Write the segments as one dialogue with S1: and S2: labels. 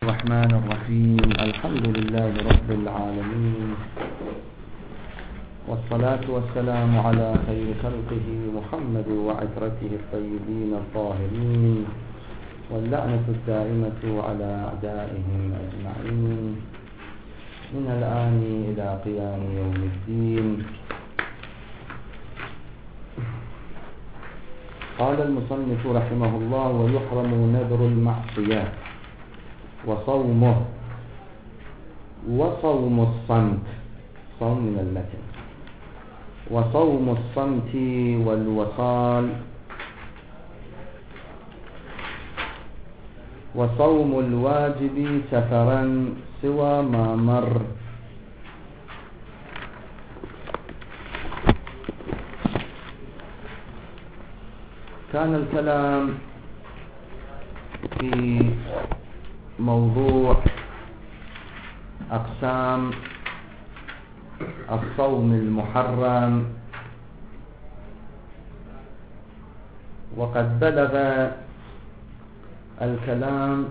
S1: الرحمن الرحيم. الحمد لله رب العالمين، والصلاة والسلام على خير خلقه محمد وعترته الطيبين الطاهرين، واللعنة الدائمة على أعدائهم أجمعين من الآن إلى قيام يوم الدين. قال المصنف رحمه الله: ويحرم نذر المعصية وصومه وصوم الصمت، صوم من المتن، وصوم الصمت والوصال، وصوم الواجب سفرا سوى ما مر. كان الكلام في موضوع أقسام الصوم المحرم، وقد بلغ الكلام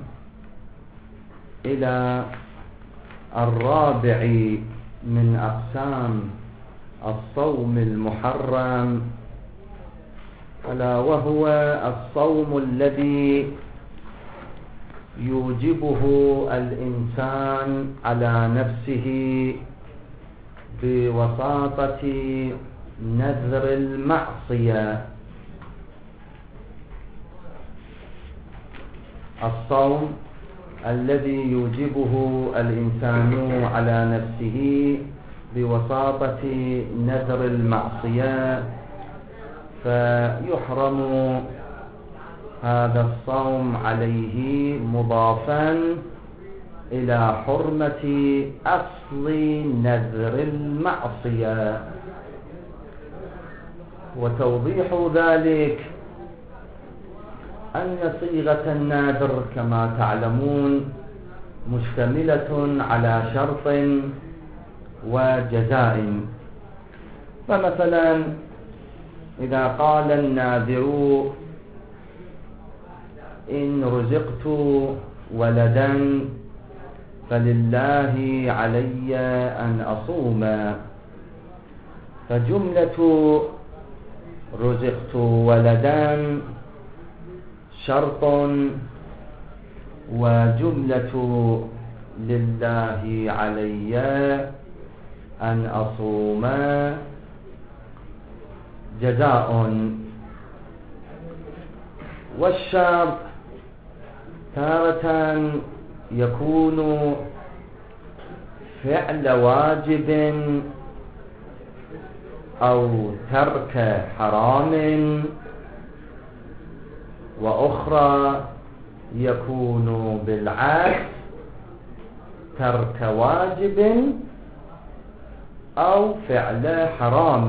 S1: إلى الرابع من أقسام الصوم المحرم، ألا وهو الصوم الذي يوجبه الإنسان على نفسه بوساطة نذر المعصية. الصوم الذي يوجبه الإنسان على نفسه بوساطة نذر المعصية، فيحرم هذا الصوم عليه مضافا إلى حرمة أصل نذر المعصية. وتوضيح ذلك أن صيغة النذر كما تعلمون مشتملة على شرط وجزاء. فمثلا إذا قال الناذر: إن رزقت ولدا فلله علي أن أصوم، فجملة رزقت ولدا شرط، وجملة لله علي أن أصوم جزاء. والشرط تارة يكون فعل واجب أو ترك حرام، وأخرى يكون بالعكس ترك واجب أو فعل حرام.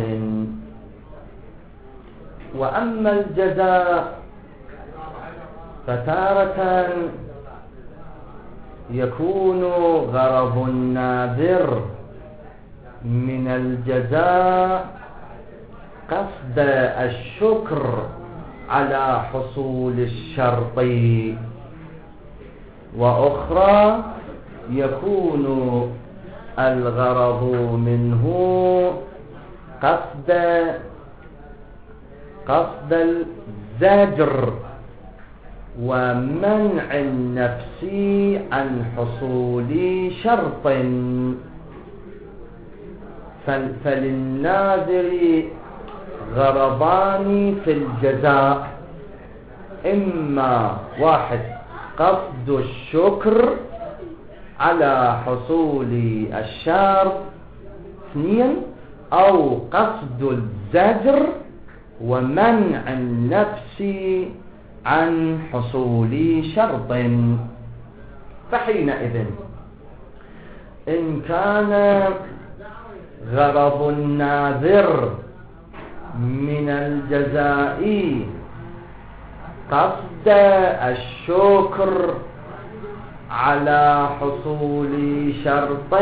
S1: وأما الجزاء فتارة يكون غرض الناذر من الجزاء قصد الشكر على حصول الشرط، وأخرى يكون الغرض منه قصد الزجر ومنع النفس عن حصول شرط. فللناذر غرضان في الجزاء: إما واحد قصد الشكر على حصول الشرط، اثنين أو قصد الزجر ومنع النفس عن حصول شرط. فحينئذ إن كان غرض الناذر من الجزاء قصد الشكر على حصول شرط،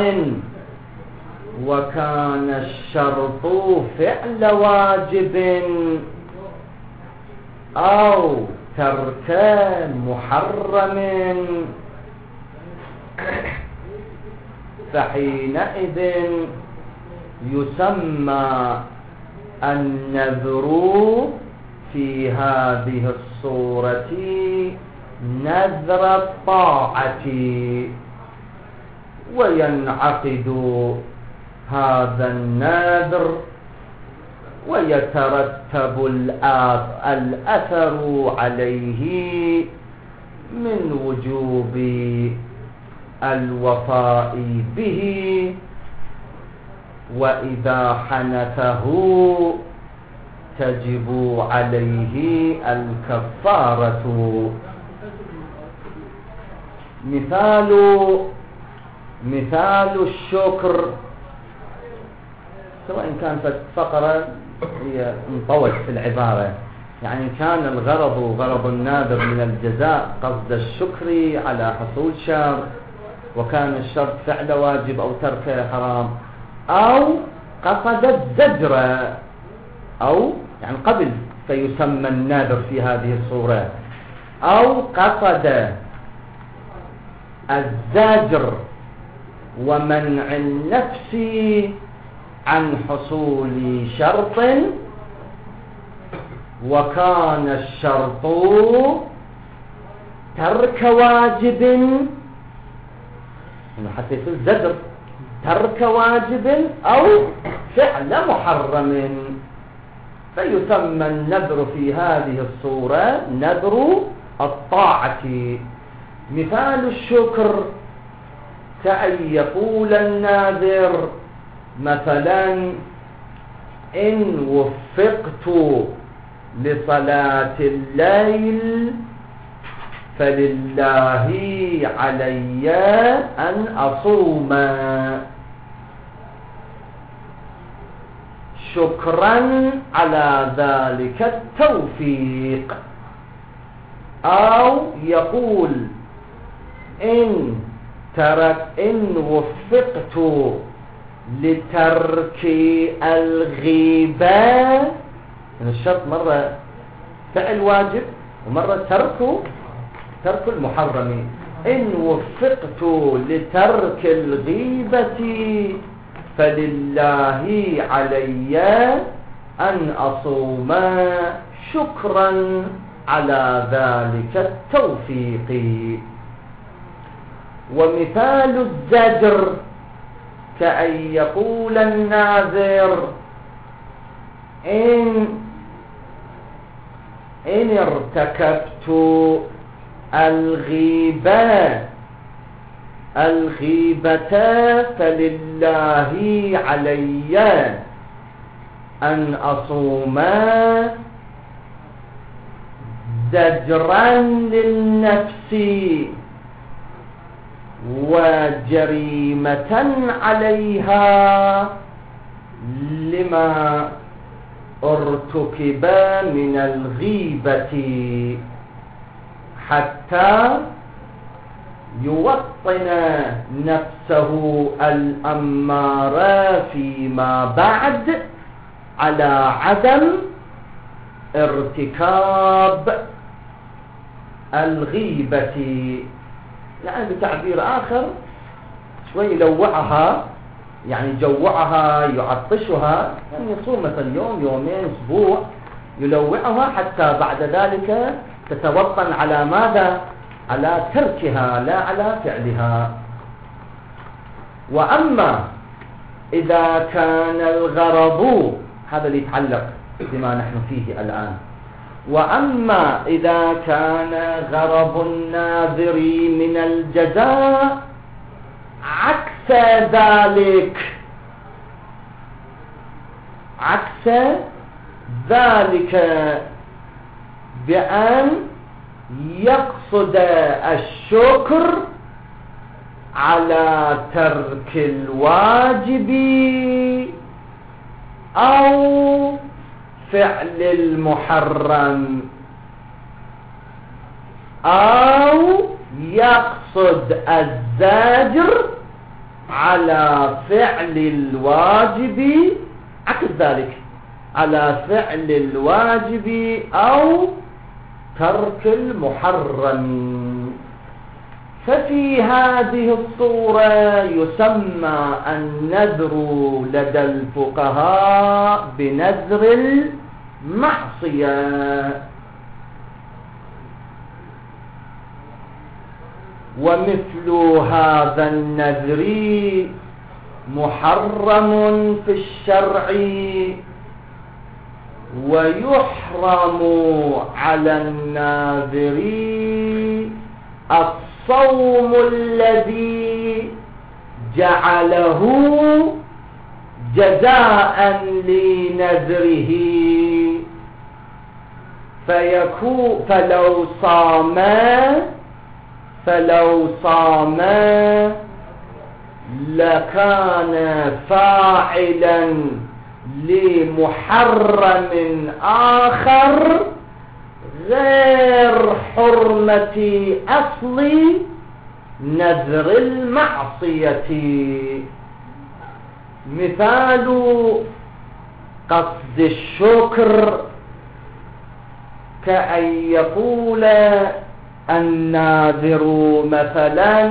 S1: وكان الشرط فعل واجب أو ترك محرم، فحينئذ يسمى النذر في هذه الصورة نذر الطاعة، وينعقد هذا النذر ويترتب الأثر عليه من وجوب الوفاء به، وإذا حنثه تجب عليه الكفارة. مثال الشكر، سواء كانت فقرة هي انطوت في العبارة، يعني كان غرض الناذر من الجزاء قصد الشكر على حصول شر، وكان الشرط فعل واجب أو ترك حرام، أو قصد الزجر، أو يعني قبل فيسمى الناذر في هذه الصورة، أو قصد الزجر ومنع النفس عن حصول شرط، وكان الشرط ترك واجب، حتى يصير زجر ترك واجب أو فعل محرم، فيسمى النذر في هذه الصورة نذر الطاعة. مثال الشكر كأن يقول الناذر مثلا: إن وفقت لصلاة الليل فلله علي أن أصوم شكرا على ذلك التوفيق. أو يقول: إن وفقت لترك الغيبة، الشرط مرة فعل واجب ومرة ترك المحرم. إن وفقت لترك الغيبة فلله علي أن أصوم شكرا على ذلك التوفيق. ومثال الزجر كأن يقول الناذر: إن ارتكبت الغيبة فلله علي أن أصوم زجرا للنفس وجريمة عليها لما ارتكب من الغيبة، حتى يوطن نفسه الأمارة فيما بعد على عدم ارتكاب الغيبة. يعني بتعبير آخر شوي يلوعها، يعني جوعها يعطشها، يعني يصوم مثلا يوم يومين أسبوع يلوعها حتى بعد ذلك تتوطن على ماذا؟ على تركها لا على فعلها. وأما إذا كان الغرض، هذا اللي يتعلق بما نحن فيه الآن، وأما إذا كان غرض الناذر من الجزاء عكس ذلك بأن يقصد الشكر على ترك الواجب أو فعل المحرم، أو يقصد الزاجر على فعل الواجب، عكس ذلك على فعل الواجب أو ترك المحرم. ففي هذه الصورة يسمى النذر لدى الفقهاء بنذر المعصية. ومثل هذا النذر محرم في الشرع، ويحرم على الناذر الصوم الذي جعله جزاء لنذره، فلو صام لكان فاعلا لمحرم آخر غير حرمة أصل نذر المعصية. مثال قصد الشكر كأن يقول الناذر مثلا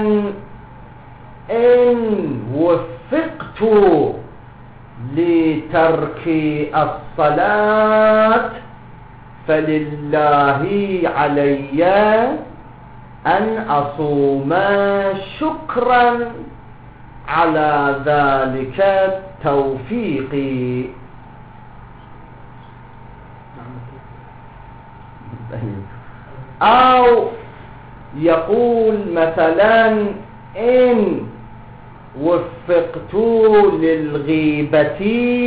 S1: إن وفقت لترك الصلاة فلله علي أن أصوم شكرا على ذلك التوفيق. أو يقول مثلا إن وفقت للغيبة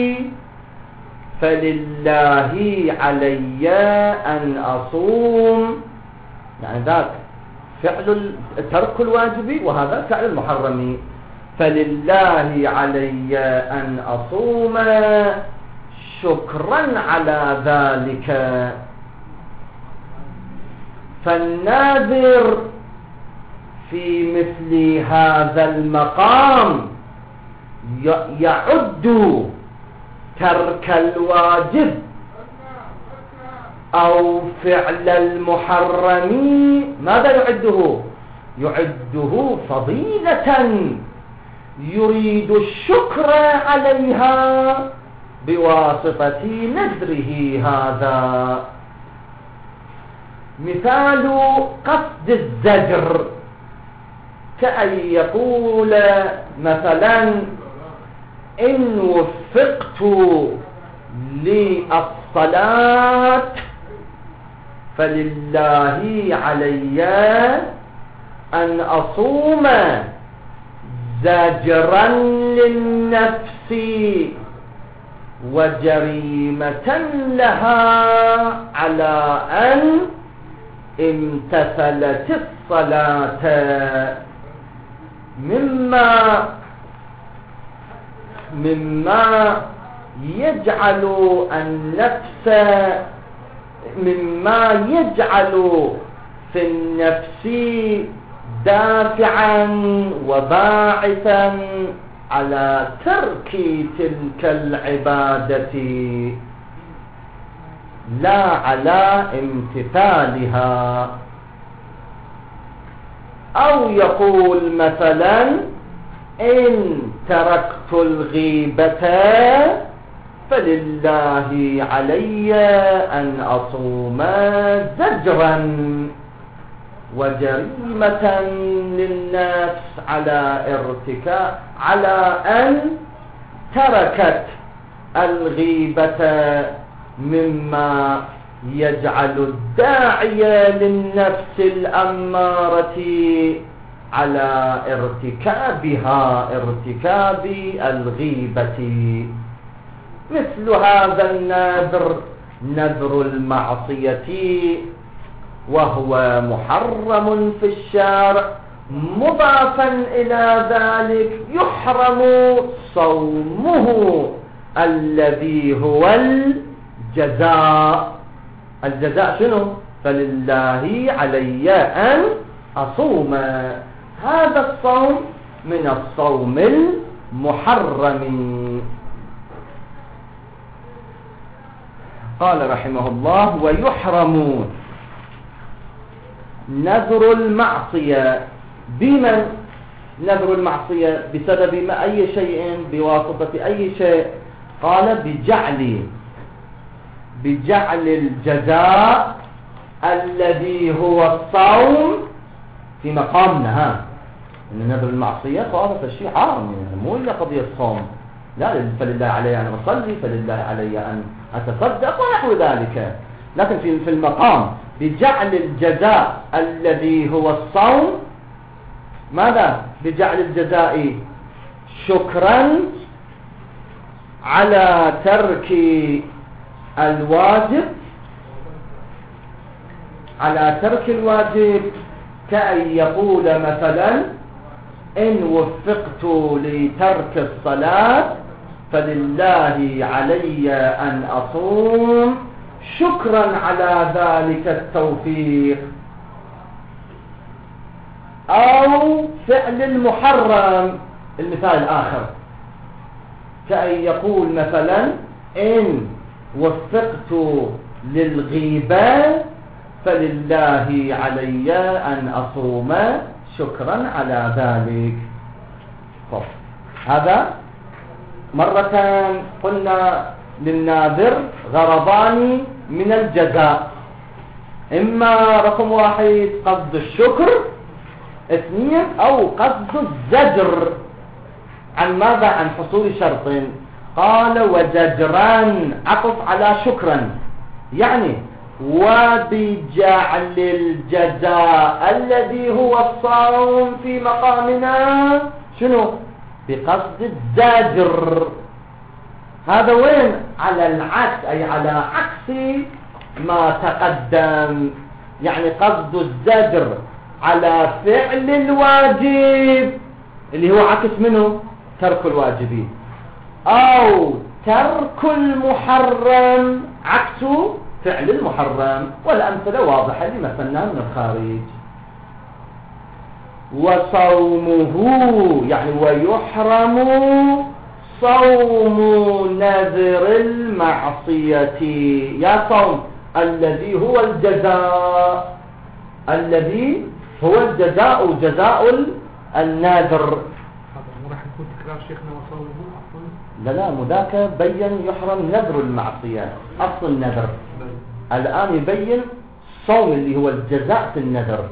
S1: فلله علي أن أصوم، يعني ذاك فعل ترك الواجب وهذا فعل المحرم، فلله علي أن أصوم شكرا على ذلك. فالناذر في مثل هذا المقام يعد ترك الواجب أو فعل المحرم، ماذا يعده؟ يعده فضيلة يريد الشكر عليها بواسطة نذره هذا. مثال قصد الزجر كأن يقول مثلا إن وفقت للصلاة فلله علي أن أصوم زجرا للنفس وجريمة لها على أن امتثلت الصلاة، مما يجعل النفس، مما يجعل في النفس دافعا وباعثا على ترك تلك العبادة لا على امتثالها. أو يقول مثلا إن تركت الغيبة فلله علي أن أصوم زجرا وجريمة للنفس على أن تركت الغيبة، مما يجعل الداعي للنفس الأمارة على ارتكاب الغيبة. مثل هذا النذر نذر المعصية، وهو محرم في الشرع، مضافا إلى ذلك يحرم صومه الذي هو الجزاء. الجزاء شنو؟ فلله علي أن أصوم. هذا الصوم من الصوم المحرم. قال رحمه الله: ويحرم نذر المعصية بمن نذر المعصية؟ بسبب ما أي شيء، بواسطة أي شيء؟ قال بجعل الجزاء الذي هو الصوم في مقامنا. إن نذر المعصية هذا شيء عام، مو إلا قضية الصوم، لا فلله علي أن أصلي، فلله علي أن أتصدق ونحو ذلك، لكن في المقام بجعل الجزاء الذي هو الصوم. ماذا؟ بجعل الجزاء شكرا على ترك الواجب، كأن يقول مثلا إن وفقت لترك الصلاة فلله علي أن أصوم شكرا على ذلك التوفيق. أو فعل المحرم، المثال الآخر كأن يقول مثلا إن وفقت للغيبة فلله علي أن أصوم شكرا على ذلك. هذا مرتان قلنا للناذر غرضان من الجزاء، إما رقم 1 قصد الشكر، 2 أو قصد الزجر عن ماذا؟ عن حصول شرط. قال وزجرا عطف على شكرا، يعني وبجعل الجزاء الذي هو الصوم في مقامنا شنو؟ بقصد الزجر. هذا وين؟ على العكس، أي على عكس ما تقدم، يعني قصد الزجر على فعل الواجب اللي هو عكس منه ترك الواجب، أو ترك المحرم عكس فعل المحرم، والأمثلة واضحة لما مثلناه من الخارج. وصومه يعني ويحرم صوم نذر المعصية، يا صوم الذي هو الجزاء، جزاء النذر.
S2: راح يكون تكرار شيخنا وصومه.
S1: لا مذاك بين يحرم نذر المعصية أصل النذر، الآن يبين صوم اللي هو الجزاء في النذر.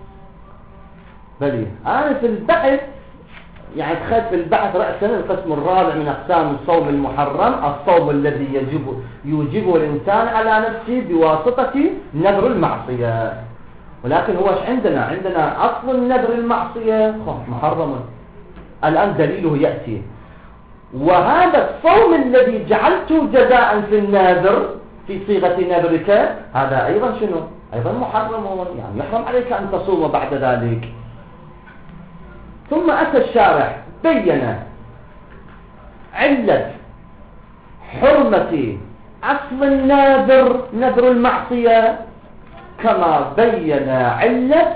S1: بلي أنا في البحث يعني تخيل في البحث رأسا القسم الرابع من أقسام الصوم المحرم الصوم الذي يوجبه الإنسان على نفسه بواسطة نذر المعصية. ولكن هو عندنا أصل نذر المعصية محرم، الآن دليله يأتي. وهذا الصوم الذي جعلته جزاء في النذر في صيغة نذرك هذا أيضا شنو؟ أيضا محرم، يعني يحرم عليك أن تصوم بعد ذلك. ثم أتى الشارع بين علة حرمة أصل النذر نذر المعصية، كما بين علة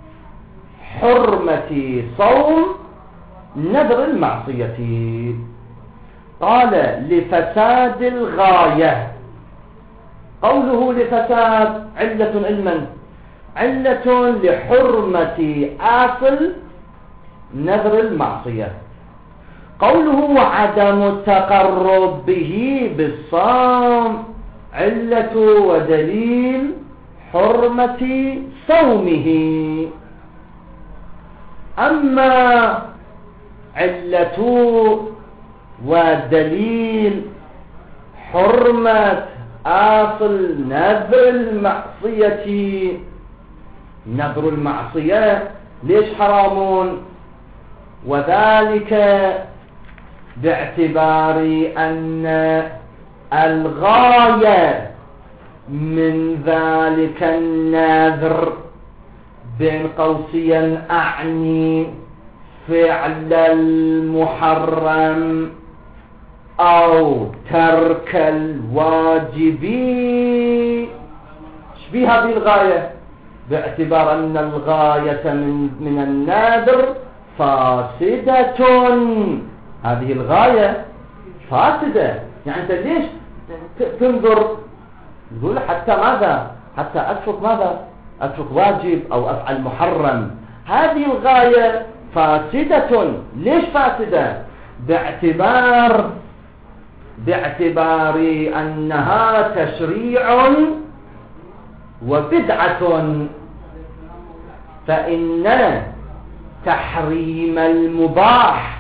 S1: حرمة صوم نذر المعصية. قال لفساد الغاية. قوله لفساد علة لحرمة أصل نذر المعصية. قوله وعدم التقرب به بالصوم علة ودليل حرمة صومه. أما علة ودليل حرمة أصل نذر المعصية، نذر المعصية ليش حرامون؟ وذلك باعتبار أن الغاية من ذلك النذر بين قوسين أعني فعل المحرم أو ترك الواجب. شبيه هذه الغاية باعتبار أن الغاية من النذر فاسدة. هذه الغاية فاسدة، يعني أنت ليش تنظر تقول حتى ماذا؟ حتى أترك ماذا؟ أترك واجب أو أفعل محرم. هذه الغاية فاسدة. ليش فاسدة؟ باعتبار أنها تشريع وبدعة، فإن تحريم المباح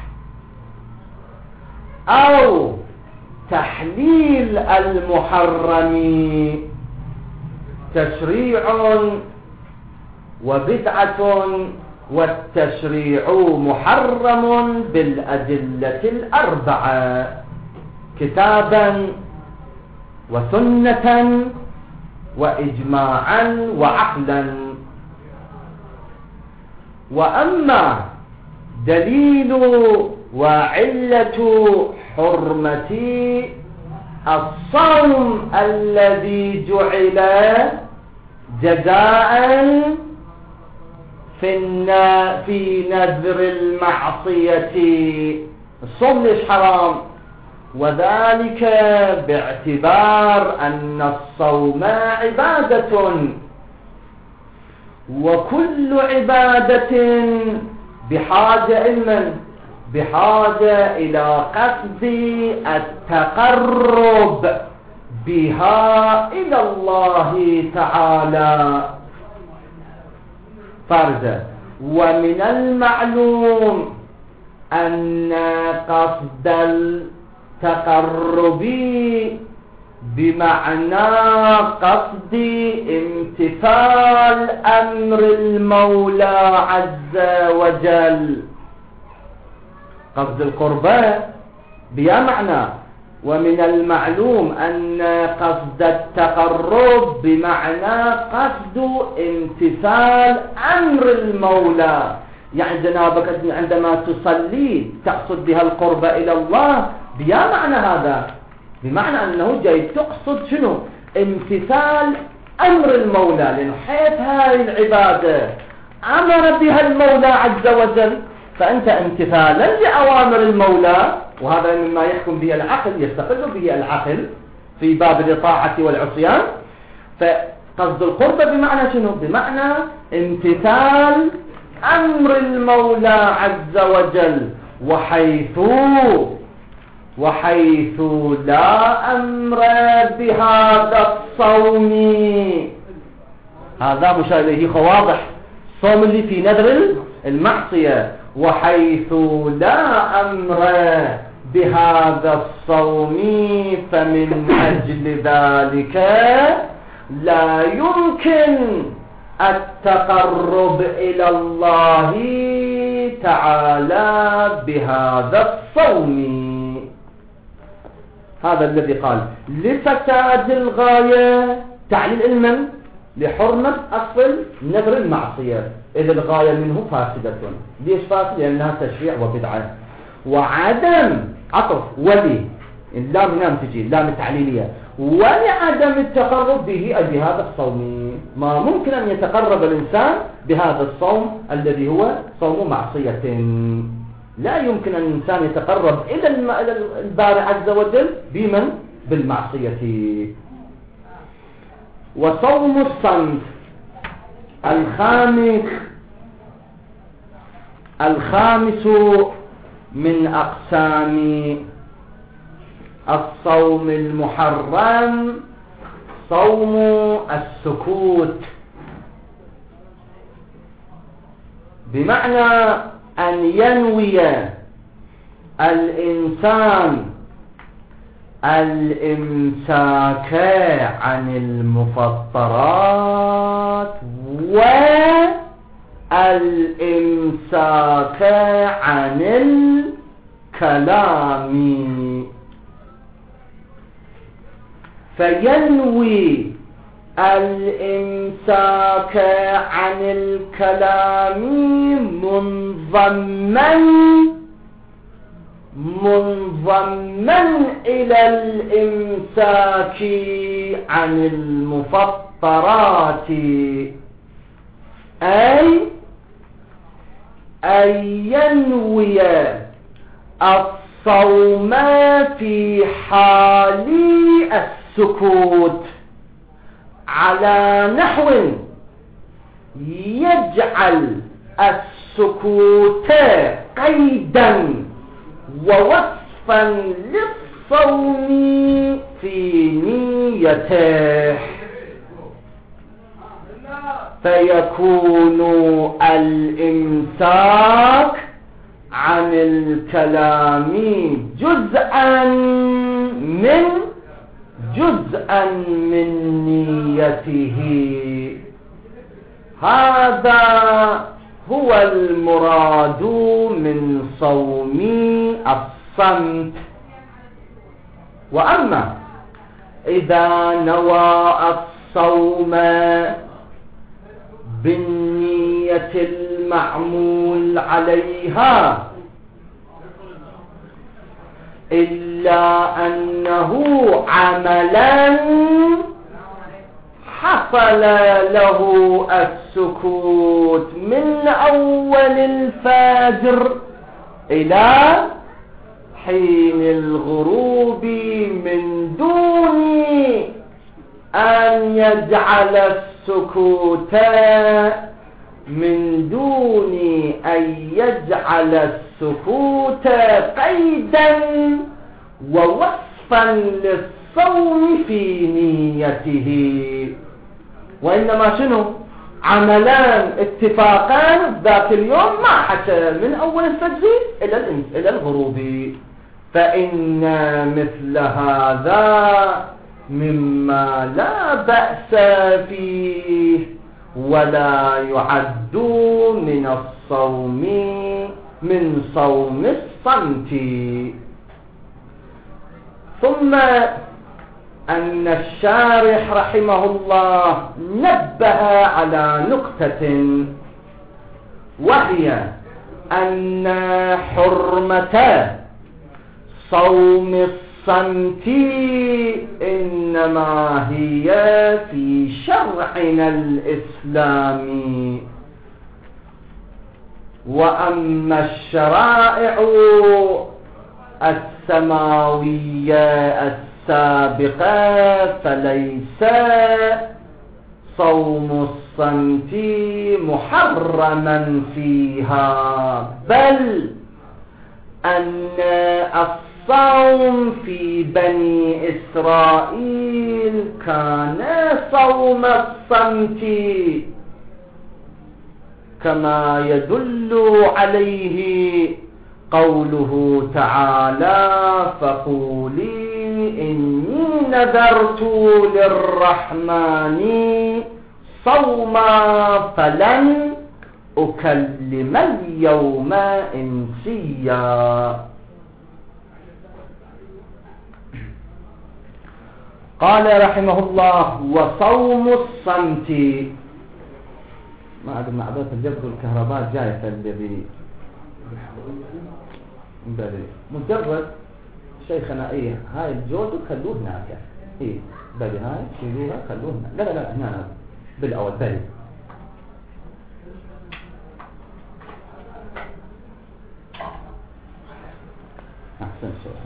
S1: أو تحليل المحرم تشريع وبدعة، والتشريع محرم بالأدلة الأربعة كتابا وسنة وإجماعا وعقلا. وأما دليل وعلة حرمة الصوم الذي جعل جزاء في نذر المعصية، الصوم ليش حرام؟ وذلك باعتبار أن الصوم عبادة، وكل عبادة بحاجة إلى قصد التقرب بها إلى الله تعالى فرضا. ومن المعلوم أن قصد التقرب بمعنى قصد امتثال أمر المولى عز وجل، قصد القربة بها معنى. ومن المعلوم أن قصد التقرب بمعنى قصد امتثال أمر المولى، يعني جنابك عندما تصلي تقصد بها القرب إلى الله، بها معنى هذا، بمعنى أنه جاي تقصد شنو؟ امتثال أمر المولى، لأنه حيث هذه العبادة أمر بها المولى عز وجل، فأنت امتثالا لأوامر المولى، وهذا مما يحكم به العقل، يستقل به العقل في باب الطاعة والعصيان. فقصد القرب بمعنى شنو؟ بمعنى امتثال أمر المولى عز وجل، وحيث لا أمر بهذا الصوم، هذا مشار إليه واضح، الصوم اللي في نذر المعصية، وحيث لا أمر بهذا الصوم فمن أجل ذلك لا يمكن التقرب إلى الله تعالى بهذا الصوم. هذا الذي قال لفساد الغاية، تعليل علما لحرمة أصل نذر المعصية، إذا الغاية منه فاسدة. ليش فاسد؟ لأنها تشريع وبدعة. وعدم عطف ولي، اللام هنا تجي اللام التعليلية، ولعدم التقرب به أي بهذا الصوم. ما ممكن أن يتقرب الإنسان بهذا الصوم الذي هو صوم معصية، لا يمكن أن الإنسان يتقرب إلى الباري عز وجل بمن؟ بالمعصية. وصوم الصمت الخامس من أقسام الصوم المحرم صوم السكوت، بمعنى أن ينوي الإنسان الإمساك عن المفطرات والإمساك عن الكلام، فينوي الإمساك عن الكلام منضما إلى الإمساك عن المفطرات، أي أن ينوي الصوم في حال السكوت على نحو يجعل السكوت قيدا ووصفا للصوم في نيته، فيكون الإمساك عن الكلام جزءا من نيته. هذا هو المراد من صوم الصمت. وأما إذا نوى الصوم بالنية المعمول عليها إلا أنه عملا حصل له السكوت من أول الفجر إلى حين الغروب من دون أن يجعل السكوت قيدا ووصفا للصوم في نيته، وإنما شنو؟ عملان اتفاقان ذاك اليوم ما حتى من أول الفجر إلى الغروب. فإن مثل هذا مما لا بأس فيه ولا يعد من صوم الصمت. ثم أن الشارح رحمه الله نبه على نقطة، وهي أن حرمة صوم الصمت إنما هي في شرعنا الإسلامي، وأما الشرائع السماوية السابقة فليس صوم الصمت محرما فيها، بل أن الصوم في بني إسرائيل كان صوم الصمت، كما يدل عليه قوله تعالى: فقولي إني نذرت للرحمن صوما فلن أكلم اليوم إنسيا. قال رحمه الله: وصوم الصمت، ما أدري معذرة الجبر الكهرباء جاية الذي مجرد شيخنا ايه هاي الجود خلوه هناك، ايه بلي هاي شيلوها خلوه هناك، لا هنا بالاول بلي. احسن شيء.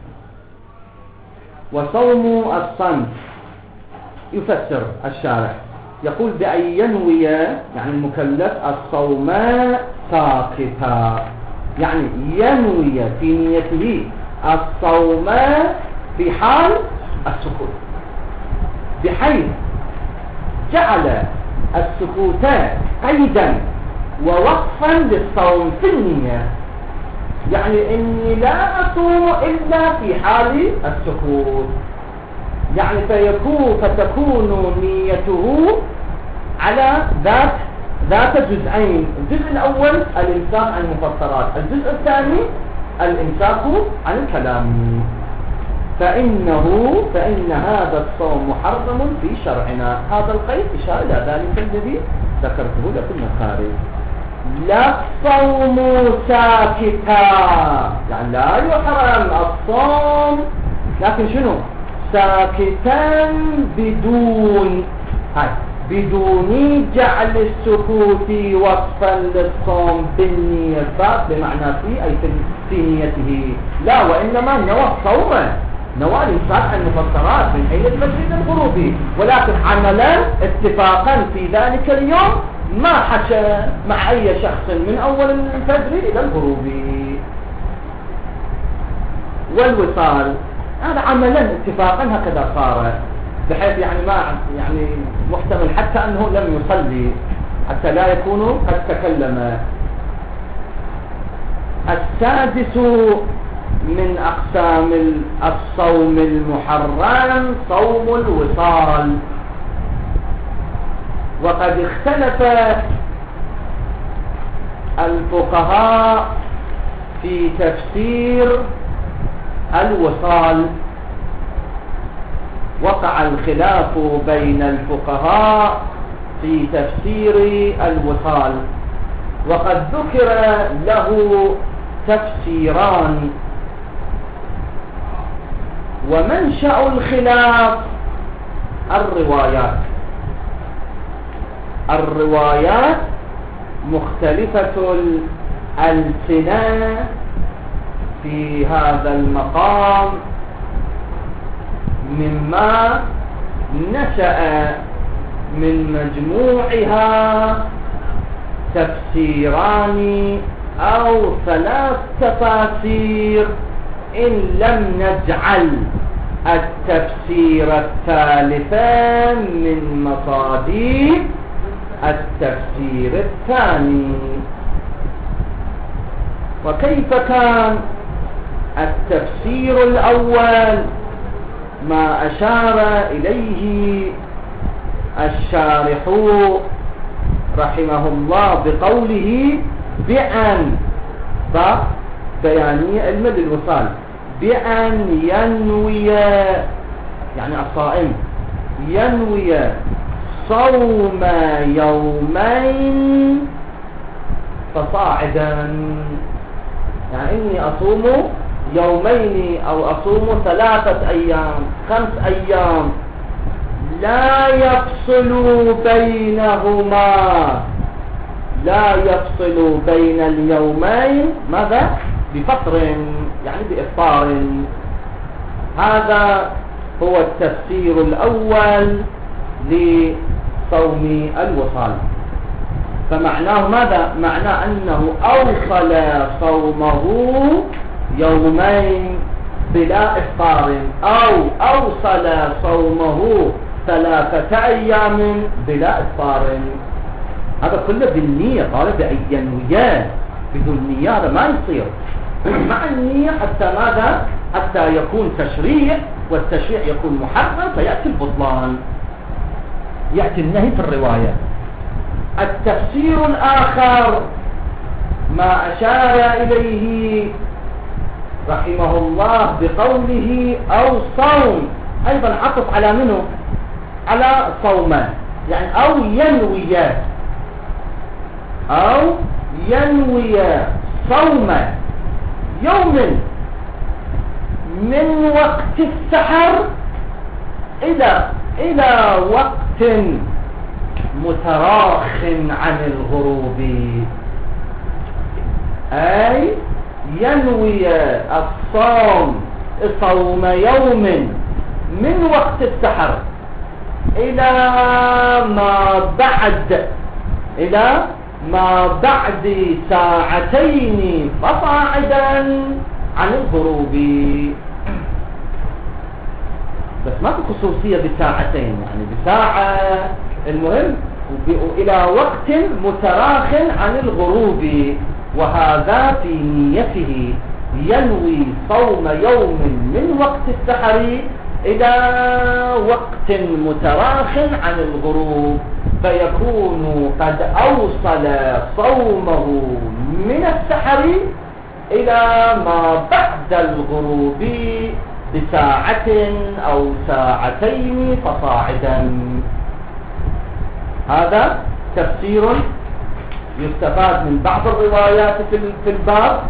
S1: وصوم الصمت يفسر الشارح، يقول بأن ينوي يعني المكلف الصوم ساكتا، يعني ينوي في نيته الصوم في حال السكوت، بحيث جعل السكوت قيدا ووقفا للصوم في النية، يعني إني لا أصوم إلا في حال السكوت، يعني فتكون نيته على ذات جزئين: الجزء الأول الإمساك عن المفطرات، الجزء الثاني الإمساك عن الكلام. فإن هذا الصوم محرم في شرعنا. هذا القيد إشارة إلى ذلك الذي ذكرته لكم الخارج. لا الصوم ساكتا، يعني لا يحرم الصوم، لكن شنو؟ ساكتا بدون جعل السكوت وصفا للصوم بالنية، بمعنى في نيته، لا، وإنما نوى الصوم، نوى الإمساك عن المفطرات من حين المسجد الغروبي، ولكن عملا اتفاقا في ذلك اليوم ما حكى مع أي شخص من أول الفجر إلى الغروب. والوصال هذا عملا اتفاقا هكذا صار، بحيث يعني ما يعني محتمل حتى أنه لم يصلي حتى لا يكون قد تكلم. السادس من أقسام الصوم المحرم صوم الوصال. وقد اختلف الفقهاء في تفسير الوصال. وقع الخلاف بين الفقهاء في تفسير الوصال، وقد ذكر له تفسيران. ومنشأ الخلاف الروايات مختلفة الألسنة في هذا المقام، مما نشأ من مجموعها تفسيران أو 3 تفاسير، إن لم نجعل التفسير الثالث من مصادر التفسير الثاني. وكيف كان التفسير الأول ما أشار إليه الشارح رحمه الله بقوله بأن بيانية المد الوصال، بأن ينوي يعني الصائم ينوي صوم يومين فصاعدا، يعني إني أصوم يومين أو أصوم 3 أيام 5 أيام لا يفصل بين اليومين ماذا؟ بفطر، يعني بإفطار. هذا هو التفسير الأول لصوم الوصال. فمعناه ماذا؟ معناه أنه أوصل صومه يومين بلا إفطار، أو أوصل صومه 3 أيام بلا إفطار. هذا كله بالنية، قال بأن ينويان، بدون نية هذا ما يصير. مع النية حتى ماذا؟ حتى يكون تشريع، والتشريع يكون محرم فيأتي البطلان، يأتي النهي في الرواية. التفسير الآخر ما أشار إليه رحمه الله بقوله أو صوم، أيضا عطف على منه؟ على صوما، يعني أو ينوي صوم يوم من وقت السحر إلى وقت متراخ عن الغروب، أي ينوي صوم يوم من وقت السحر إلى ما بعد 2 ساعتين فصاعدا عن الغروب. بس ما في خصوصية بساعتين، يعني بساعة، المهم إلى وقت متراخ عن الغروب. وهذا في نيته، ينوي صوم يوم من وقت السحر إلى وقت متراخ عن الغروب، فيكون قد أوصل صومه من السحر إلى ما بعد الغروب بساعة أو 2 ساعتين فصاعدا. هذا تفسير يستفاد من بعض الروايات في الباب.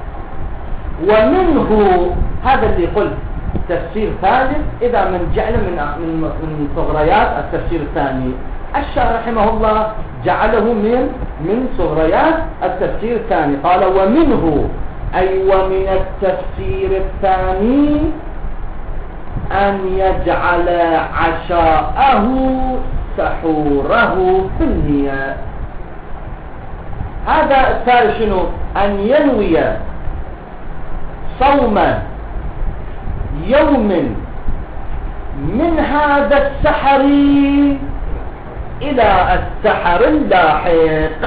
S1: ومنه هذا اللي قلت تفسير ثالث، إذا من جعل من صغريات التفسير الثاني. الشارح رحمه الله جعله من صغريات التفسير الثاني، قال ومنه أي ومن التفسير الثاني أن يجعل عشاءه سحوره بالنية. هذا الثالث شنو؟ أن ينوي صوم يوم من هذا السحر إلى السحر اللاحق،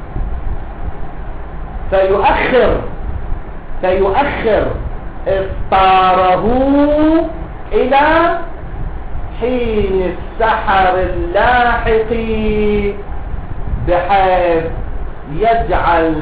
S1: فيؤخر إفطاره إلى حين السحر اللاحق، بحيث يجعل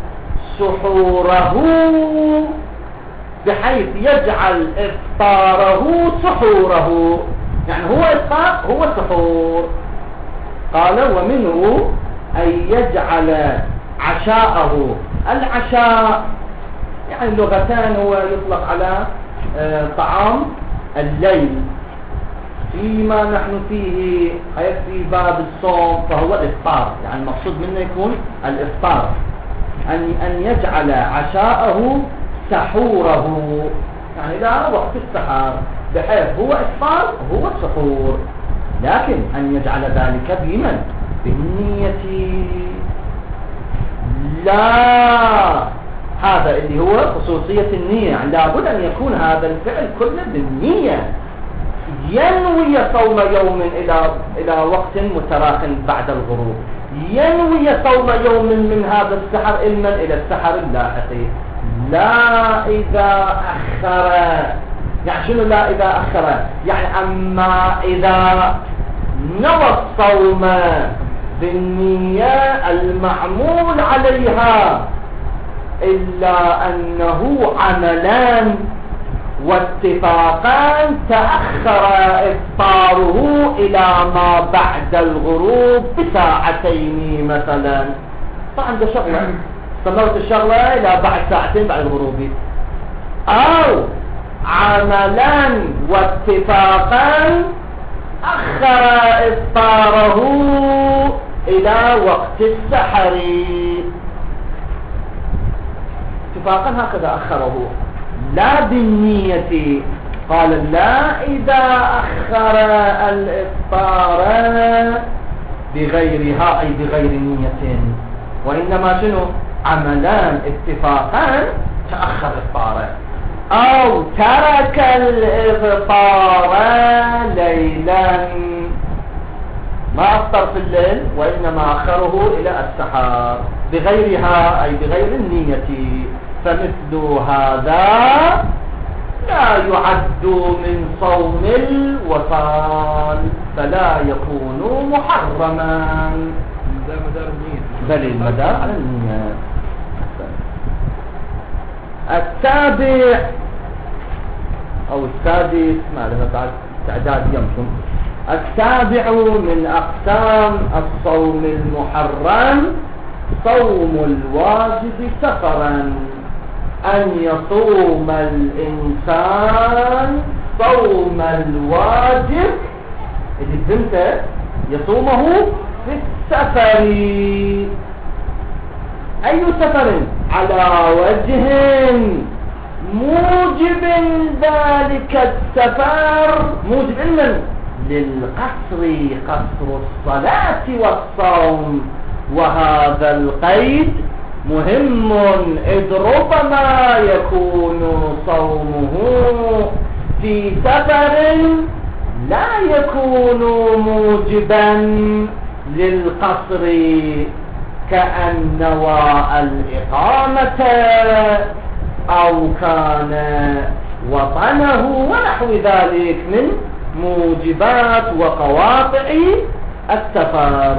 S1: إفطاره سحوره، يعني هو إفطار هو سحور. قال ومنه أن يجعل عشاءه، العشاء يعني لغتان، هو يطلق على طعام الليل، فيما نحن فيه في باب الصوم فهو الإفطار، يعني المقصود منه يكون الإفطار، أن يجعل عشاءه سحوره، يعني لا وقت السحر، بحيث هو إفطار هو سحور، لكن أن يجعل ذلك بمن؟ بالنية، لا، هذا اللي هو خصوصية النية، يعني لابد أن يكون هذا الفعل كله بالنية، ينوي صوم يوم إلى وقت متراخ بعد الغروب، ينوي صوم يوم من هذا السحر إلى السحر اللاحق، لا إذا أخر. يعني شنو لا إذا أخر؟ يعني أما إذا نوى الصوم بالنية المعمول عليها، إلا أنه عملان واتفاقان، تأخر إفطاره إلى ما بعد الغروب بساعتين مثلا، فعنده شغلة استمرت الشغلة إلى بعد ساعتين بعد الغروب، أو عملان واتفاقان أخر إفطاره إلى وقت السحر، اتفاقا هكذا أخره لا بالنية. قال لا إذا أخر الإفطار بغيرها، أي بغير نية، وإنما شنو؟ عملان اتفاقان تأخر إفطاره، أو ترك الإفطار ليلا، ما أفطر في الليل وإنما أخره إلى السحر بغيرها، أي بغير النية، فمثل هذا لا يعد من صوم الوصال، فلا يكون محرما، بل المدار على النية. السابع أو السادس، ما لها بعد تعداد يمكن. السابع من أقسام الصوم المحرم صوم الواجب سفرا، أن يصوم الإنسان صوم الواجب اللي فهمته يصومه في السفر. أي سفر؟ على وجه موجب ذلك السفر، موجب إلا للقصر، قصر الصلاة والصوم، وهذا القيد مهم، إذ ربما يكون صومه في سفر لا يكون موجبا للقصر، كأن نوى الإقامة أو كان وطنه ونحو ذلك من موجبات وقواطع السفر،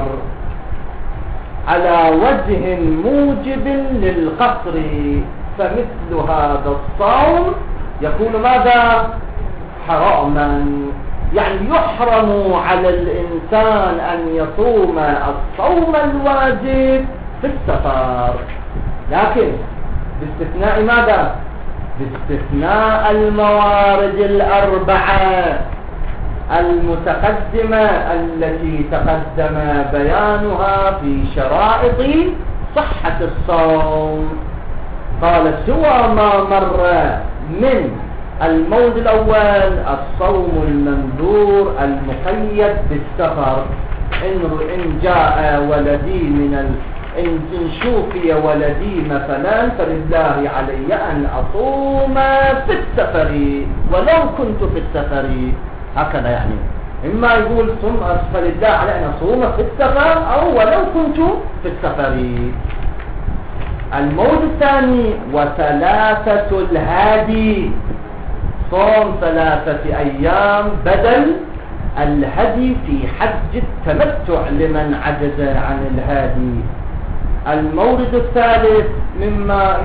S1: على وجه موجب للقصر، فمثل هذا الصوم يكون ماذا؟ حراما، يعني يحرم على الإنسان أن يصوم الصوم الواجب في السفر، لكن باستثناء ماذا؟ باستثناء الموارد الأربعة المتقدمة التي تقدم بيانها في شرائط صحة الصوم. قال سوى ما مر من الموضع الأول الصوم المنذور المقيد بالسفر، إن جاء ولدي من إن شوفي ولدي مثلا فلله علي أن أصوم في السفر ولو كنت في السفر. هكذا يعني، إما يقول فلله علي أن أصوم في السفر أو ولو كنت في السفر. الموضع الثاني وثلاثة الهادي، صوم 3 أيام بدل الهدي في حج التمتع لمن عجز عن الهادي. المورد الثالث مما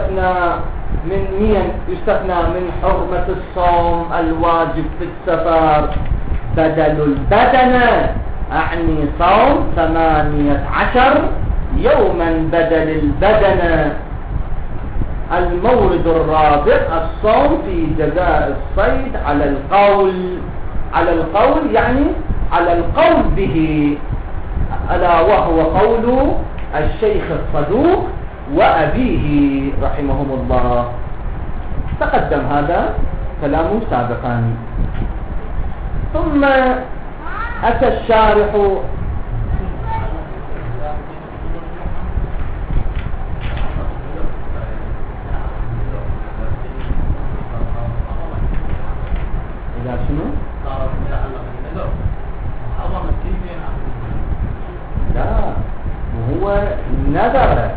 S1: يستثنى من حرمة الصوم الواجب في السفر بدل البدنة، أعني صوم 18 يوما بدل البدنة. المورد الرابع الصوم في جزاء الصيد على القول يعني على القول به، ألا وهو قول الشيخ الصدوق وأبيه رحمهم الله. تقدم هذا كلامه سابقا. ثم أتى الشارح إذا شنو؟ لا، وهو نذر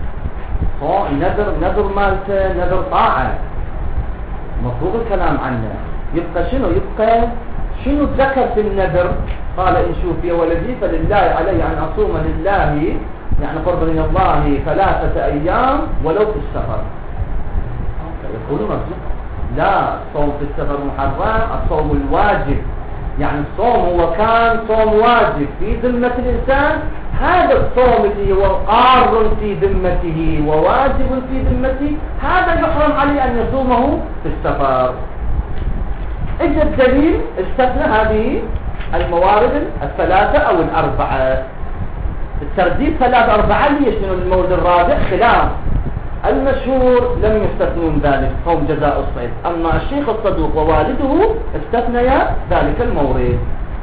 S1: مالته نذر طاعة، مفروض الكلام عنه. يبقى شنو ذكر في النذر؟ قال إن شوف يا ولدي فلله علي أن أصوم لله يعني قرب من الله 3 أيام ولو في السفر. يقول مرجع لا، الصوم في السفر محرم، الصوم الواجب يعني الصوم هو كان صوم واجب في ذمة الإنسان، هذا الصوم اللي هو قار في ذمته وواجب في ذمته هذا يحرم عليه أن يصومه في السفر. إجا الدليل استثنى هذه الموارد 3 أو 4. الترديد 3 4 ليش؟ من المورد الرابع خلاف المشهور لم يستثنون ذلك صوم جزاء الصيد، أما الشيخ الصدوق ووالده استثنيا ذلك المورد.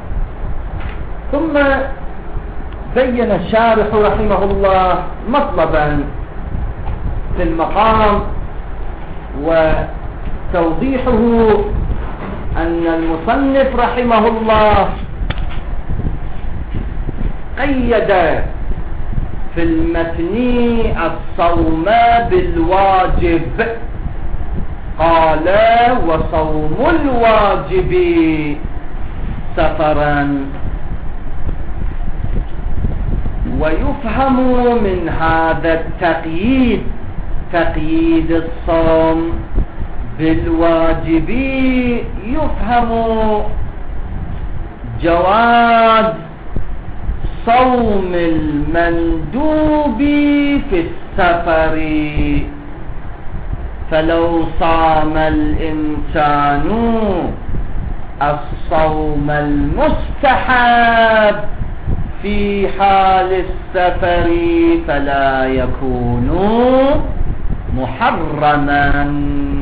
S1: ثم بين الشارح رحمه الله مطلبا في المقام وتوضيحه أن المصنف رحمه الله قيد في المتن الصوم بالواجب، قال وصوم الواجب سفرا. ويفهم من هذا التقييد تقييد الصوم بالواجب يفهم جواز صوم المندوب في السفر، فلو صام الإنسان الصوم المستحب في حال السفر فلا يكون محرما،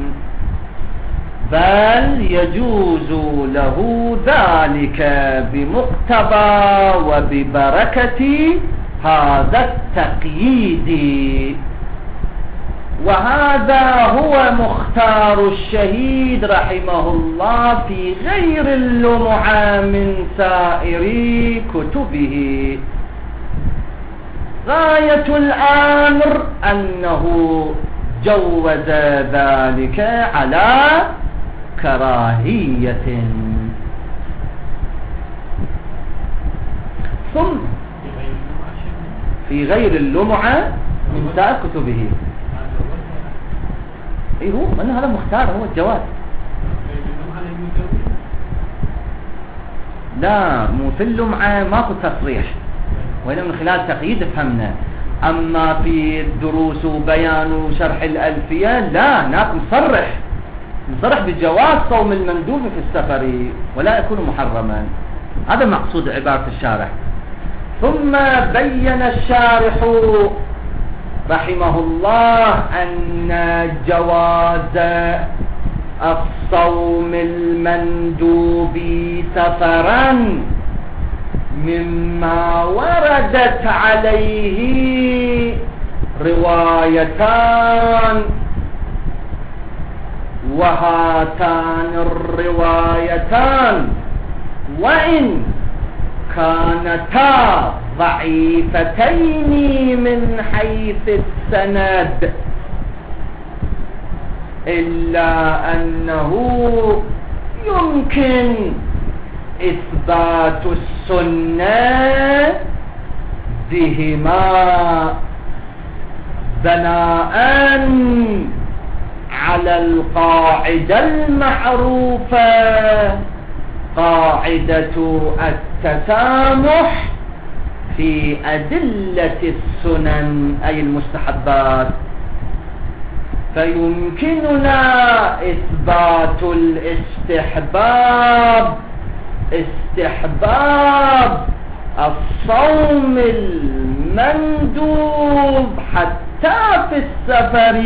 S1: بل يجوز له ذلك بمقتضى وببركة هذا التقييد. وهذا هو مختار الشهيد رحمه الله في غير اللمعة من سائر كتبه. غاية الأمر أنه جوز ذلك على كراهية. ثم في غير اللمعة من سائر كتبه، ايه هو من هذا مختار، هو الجواز. لا، مو في اللمعة ماكو تصريح، وإنما من خلال تقييد فهمنا. أما في الدروس وبيان وشرح الألفية لا، هناك نصرح بجواز صوم المندوب في السفر ولا يكون محرما. هذا مقصود عبارة الشارح. ثم بين الشارح رحمه الله أن جواز الصوم المندوب سفرا مما وردت عليه روايتان، وهاتان الروايتان وإن كانتا ضعيفتين من حيث السند إلا أنه يمكن إثبات السنة بهما بناء على القاعدة المعروفة، قاعدة التسامح في أدلة السنن أي المستحبات. فيمكننا إثبات استحباب الصوم المندوب حتى في السفر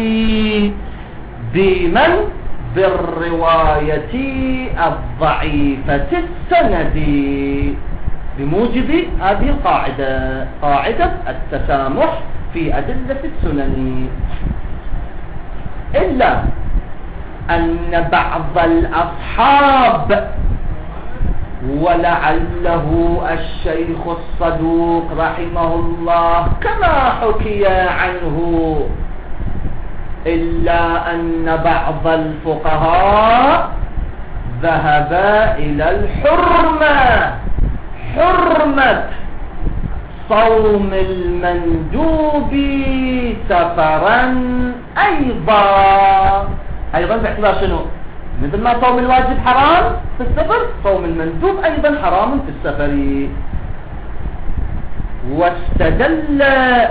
S1: بالرواية الضعيفة السند بموجب هذه القاعدة، قاعدة التسامح في أدلة السنن. إلا أن بعض الأصحاب ولعله الشيخ الصدوق رحمه الله كما حكي عنه، إلا أن بعض الفقهاء ذهب إلى حرمة صوم المندوب سفرا أيضا باعتبار شنو؟ مثل ما صوم الواجب حرام في السفر، صوم المندوب أيضا حرام في السفر. واستدل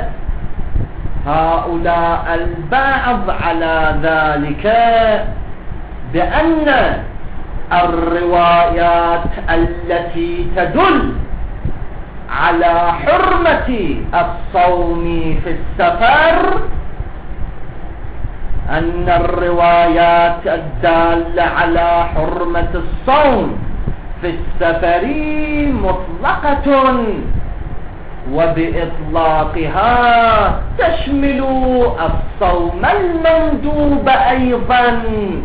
S1: هؤلاء البعض على ذلك بأن الروايات التي تدل على حرمة الصوم في السفر، أن الروايات الدالة على حرمة الصوم في السفر مطلقة، وبإطلاقها تشمل الصوم المندوب أيضا.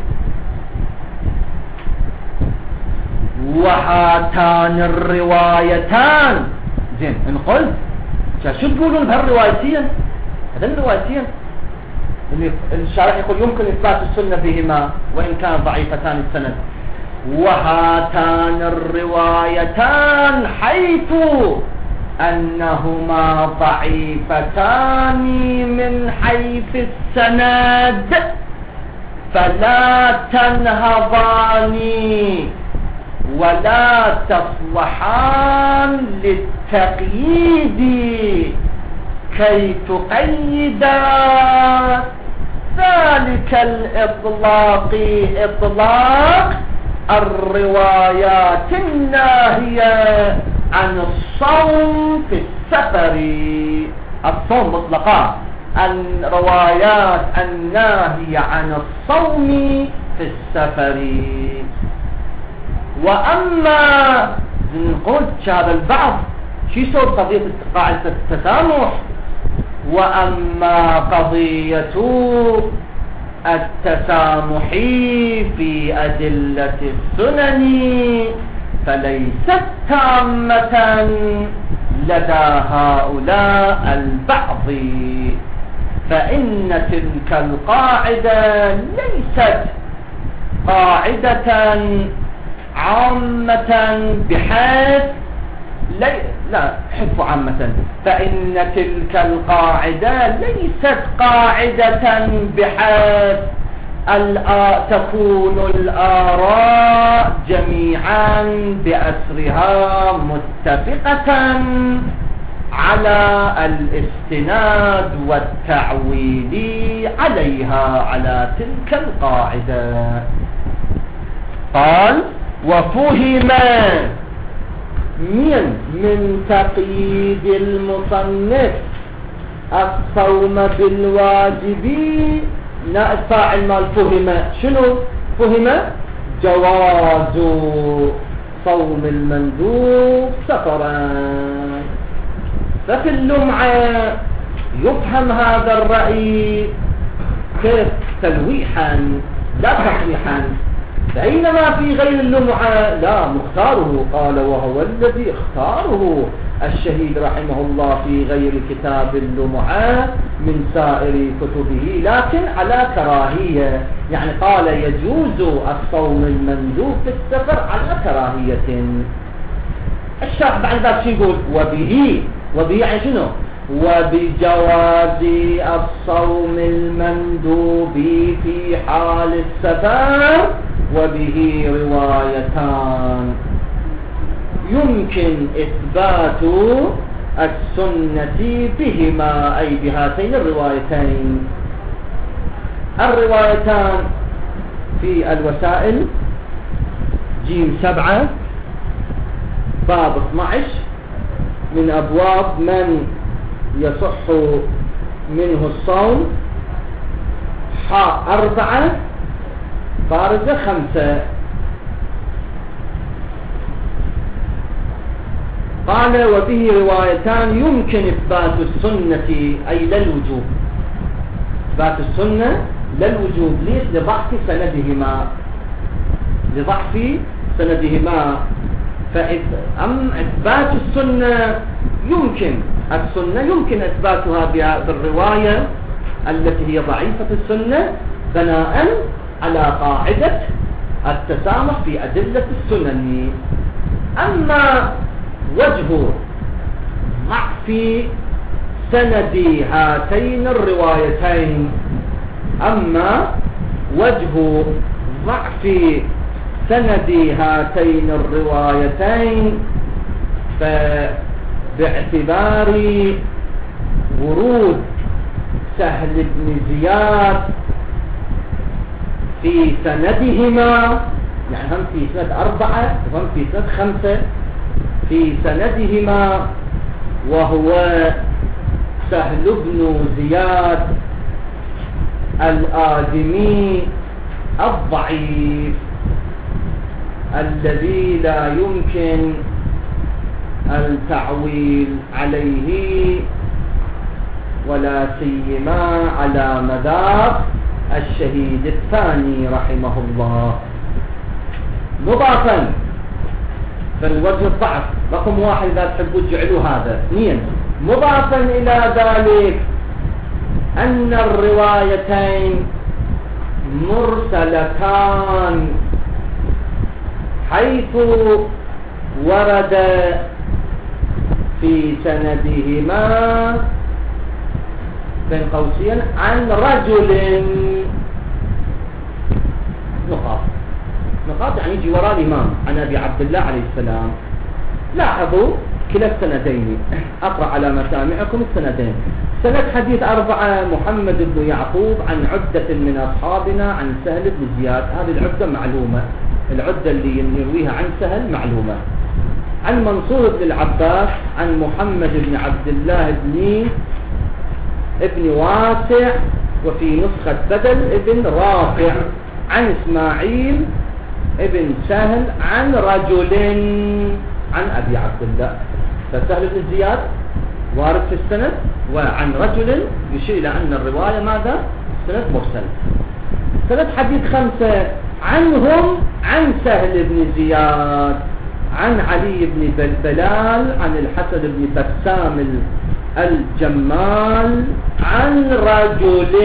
S1: وهاتان الروايتان زين نقول شو تقولون بهالروايتين؟ هذين الروايتين اللي الشارح يقول يمكن إثبات السنة بهما وإن كان ضعيفتان السند. وهاتان الروايتان حيث أنهما ضعيفتان من حيث السند فلا تنهضان ولا تصلحان للتقييد كي تقيدا ذلك الإطلاق إطلاق الروايات الناهية عن الصوم في السفر. الصوم مطلقا، الروايات الناهية عن الصوم في السفر. وأما نقول هذا البعض شو يسوي قضية قاعدة التسامح، وأما قضية التسامح في أدلة السنن فليست تامة لدى هؤلاء البعض، فإن تلك القاعدة ليست قاعدة عامة بحيث لا حذف عامة، فإن تلك القاعدة ليست قاعدة بحيث تكون الآراء جميعا بأسرها متفقة على الاستناد والتعويل عليها على تلك القاعدة. قال وفهم من تقييد المصنف الصوم بالواجب فاعل مال فهم. شنو فهم؟ جواز الصوم المندوب سفرا. ففي اللمعة يفهم هذا الرأي كيف تلويحا لا تصريحا، بينما في غير اللمعة لا مختاره. قال وهو الذي اختاره الشهيد رحمه الله في غير كتاب اللمعة من سائر كتبه، لكن على كراهية. يعني قال يجوز الصوم المندوب في السفر على كراهية. الشيخ بعد ذلك يقول وبه يعني شنو؟ وبجواز الصوم المندوب في حال السفر وبه روايتان يمكن إثبات السنة بهما، أي بهاتين الروايتين. الروايتان في الوسائل جيم 7 باب 12 من أبواب من يصح منه الصوم، حاء 4 بارزة 5. قال وفيه روايتان يمكن إثبات السنة أي للوجوب، إثبات السنة للوجوب. ليش؟ لضعف سندهما. إثبات السنة يمكن إثباتها بالرواية التي هي ضعيفة السنة بناء على قاعدة التسامح في أدلة السنن. أما وجه ضعف سند هاتين الروايتين فباعتبار ورود سهل بن زياد في سندهما، يعني هم في سند 4 وهم في سند 5 في سندهما، وهو سهل بن زياد الآدمي الضعيف الذي لا يمكن التعويل عليه ولا سيما على مدار الشهيد الثاني رحمه الله. مضافا فالوجه الضعف رقم 1 إذا تحبوا تجعلوا هذا. 2 مضافا إلى ذلك أن الروايتين مرسلتان، حيث ورد في سندهما بين قوسين عن رجل، نقاط يعني يجي وراء الإمام عن أبي عبد الله عليه السلام. لاحظوا كلا السندين، أقرأ على مسامعكم السندين. سند حديث 4 محمد بن يعقوب عن عدة من أصحابنا عن سهل بن زياد. هذه العدة معلومة، العدة اللي يرويها عن سهل معلومة. عن منصور بن العباس عن محمد بن عبد الله ابن واسع وفي نسخة بدل ابن رافع عن إسماعيل ابن سهل عن رجل عن أبي عبد الله. فسهل بن زياد وارد في السند، وعن رجل يشير إلى أن الرواية ماذا؟ سند مرسل. سند حديث 5 عنهم عن سهل بن زياد عن علي بن بلال عن الحسن بن بسام الجمال عن رجل،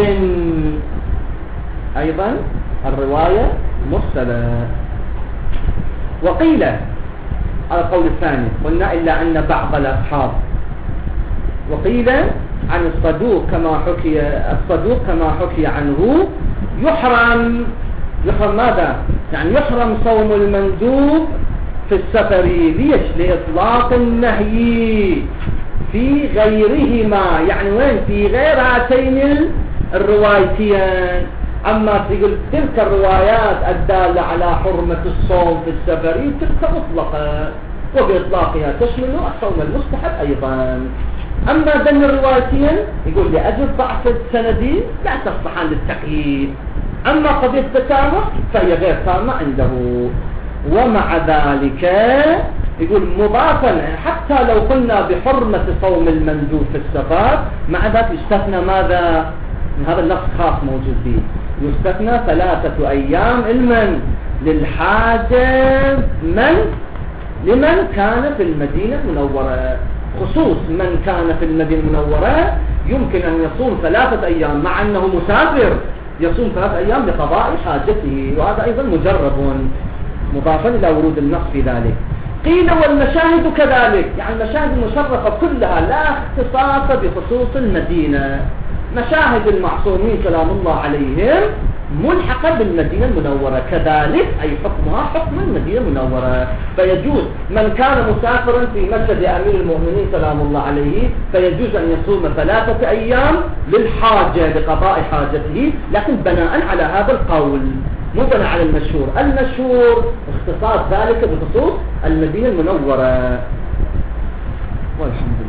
S1: أيضا الرواية مرسلة. وقيل على القول الثاني قلنا إلا أن بعض الأصحاب، وقيل عن الصدوق كما حكي عنه يحرم ماذا؟ يعني يحرم صوم المندوب في السفر. ليش؟ لإطلاق النهي في غيرهما، يعني وين؟ في غير هاتين الروايتين. أما تقول تلك الروايات الدالة على حرمة الصوم في السفر تلك مطلقة، وبإطلاقها تشمل الصوم المستحب أيضا. أما ذن الروايتين يقول لأجل ضعف السندين لا تصلحان للتقييد. أما قضية التسامح فهي غير تامة عنده. ومع ذلك يقول مضافا حتى لو قلنا بحرمة صوم المندوب في السفر، مع ذلك يستثنى ماذا؟ هذا النص خاص موجود فيه، يستثنى 3 أيام لمن كان في المدينة المنورة. خصوص من كان في المدينة المنورة يمكن أن يصوم 3 أيام مع أنه مسافر، يصوم 3 أيام لقضاء حاجته، وهذا أيضا مجرب مضافا إلى ورود النص في ذلك. قيل والمشاهد كذلك، يعني المشاهد المشرفة كلها لا اختصاص بخصوص المدينة، مشاهد المعصومين سلام الله عليهم ملحقة بالمدينة المنورة كذلك، أي حكمها حكم المدينة المنورة. فيجوز من كان مسافرا في مسجد أمير المؤمنين سلام الله عليه فيجوز أن يصوم 3 أيام للحاجة لقضاء حاجته، لكن بناء على هذا القول مو بناء على المشهور. المشهور اختصاص ذلك بخصوص المدينة المنورة. والحمد